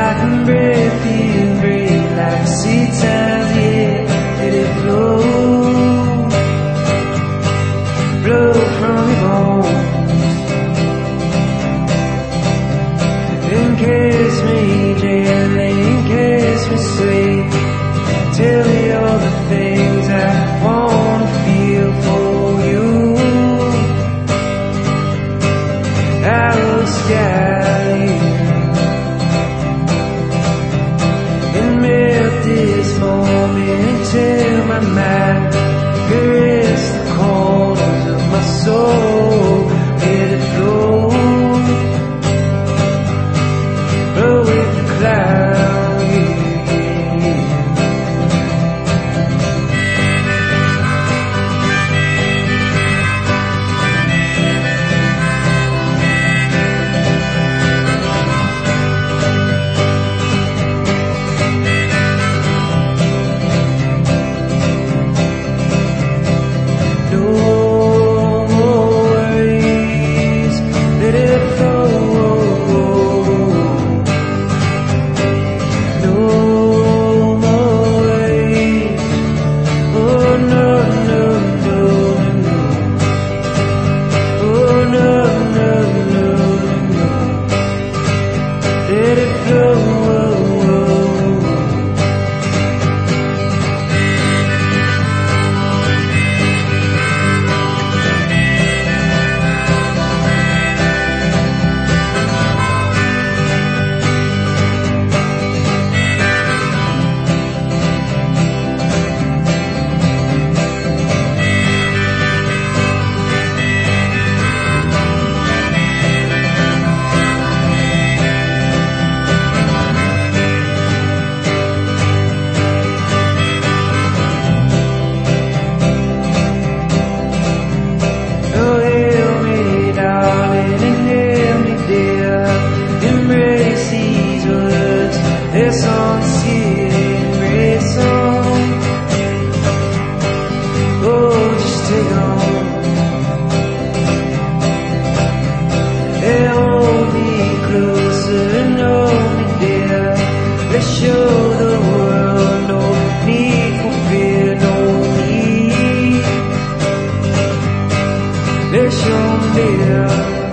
can breathe and breathe like sea times, yeah. Let it flow, flow from your bones. Then kiss me gently and kiss me sweet. Tell me all the things I wanna feel for you. Out of the sky and melt this moment until my mind caress the corners of my soul. Let it flow, flow with the cloud, yeah. Let it flow. This song, singing great song. Oh, just take on and hold me closer and hold me dear. Let's show the world no need for fear, no need. Let's show them dear.